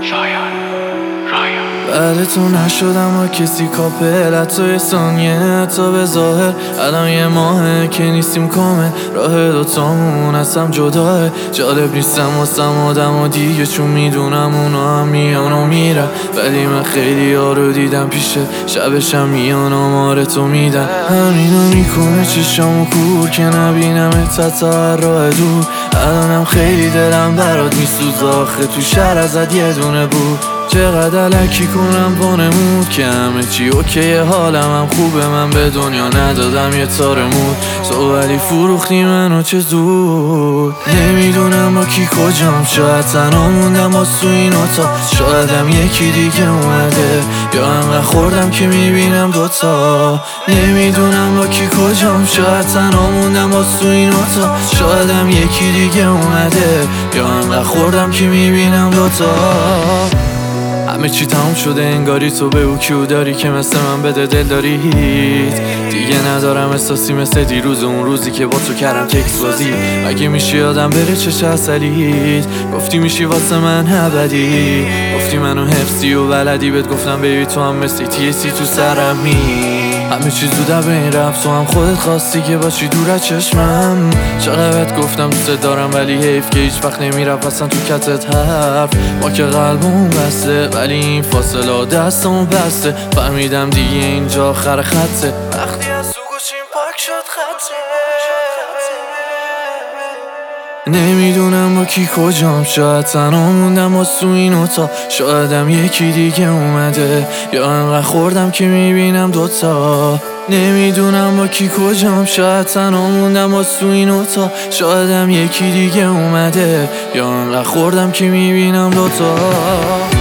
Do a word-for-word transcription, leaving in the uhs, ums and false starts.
بعد تو نشدم با کسی کاپل، حتی یه ثانیه تا به ظاهر. الان یه ماهه که نیستیم کامل، راه دوتامون هستم جداه. جالب نیستم واسم آدم و دیگه، چون میدونم اونا هم میان و میرن. ولی من خیلی ها رو دیدم پیشه، شبشم میان آمار تو میدن. همینو میکنه چشامو کور که نبینم تا راه دور. الانم خیلی دلم برات میسوز، آخه تو شهر ازت یه دونه بود. چقدر لکی کنم بانمود که همه چی اوکی، حالم هم خوبه. من به دنیا ندادم یه تار مود، تو ولی فروختی منو چه زود. نمیدونم با کی کجام، شاید تنها موندم از تو این اتاق. شایدم یکی دیگه اومده، یا انقدر خوردم که میبینم دوتا. نمیدونم با کی کجام، شاید تنها موندم از تو این اتاق. شایدم یکی دیگه اومده، یا انقدر خوردم که میبینم دوتا. همه چی تموم شده انگاری، تو به او کیو داری که مثل من بده دل دارید. دیگه ندارم احساسی مثل دیروز، اون روزی که با تو کردم تکس بازی. مگه میشی آدم بره چه اصلیت، گفتی میشی واسه من ابدی. گفتی منو حفظی و بلدی، بهت گفتم بیبی تو هم مثل تیسی تو سرمی. همه چی زوده به این رفت، تو هم خودت خواستی که باشی دور از چشمم. چقدر بهت گفتم دوست دارم، ولی حیف که هیچ وقت نمیرفت اصلا تو کتت حرف. ما که قلبمون بسته، ولی این فاصله دستمون بسته. فهمیدم دیگه اینجا آخر خطه، وقتی از تو گوشیم پاک شد خطه. نمیدونم با کی کجام، شاید تنها موندم از تو این اتاق. شایدم یکی دیگه اومده، یا انقدر خوردم که میبینم دوتا. نمیدونم با کی کجام، شاید تنها موندم از تو این اتاق. شایدم یکی دیگه اومده، یا انقدر خوردم که میبینم دوتا.